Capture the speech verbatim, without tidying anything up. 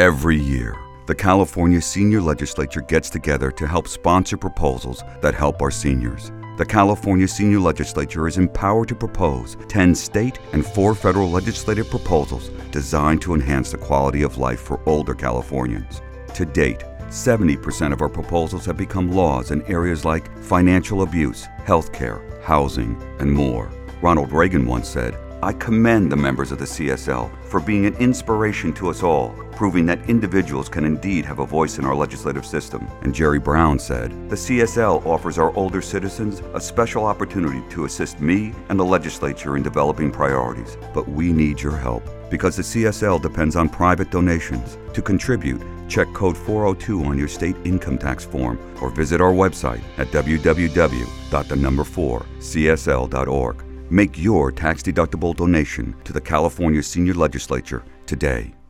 Every year, the California Senior Legislature gets together to help sponsor proposals that help our seniors. The California Senior Legislature is empowered to propose ten state and four federal legislative proposals designed to enhance the quality of life for older Californians. To date, seventy percent of our proposals have become laws in areas like financial abuse, healthcare, housing, and more. Ronald Reagan once said, "I commend the members of the C S L for being an inspiration to us all, proving that individuals can indeed have a voice in our legislative system." And Jerry Brown said, "The C S L offers our older citizens a special opportunity to assist me and the legislature in developing priorities. But we need your help, because the C S L depends on private donations. To contribute, check code four oh two on your state income tax form or visit our website at w w w dot the number four c s l dot org. Make your tax-deductible donation to the California Senior Legislature today.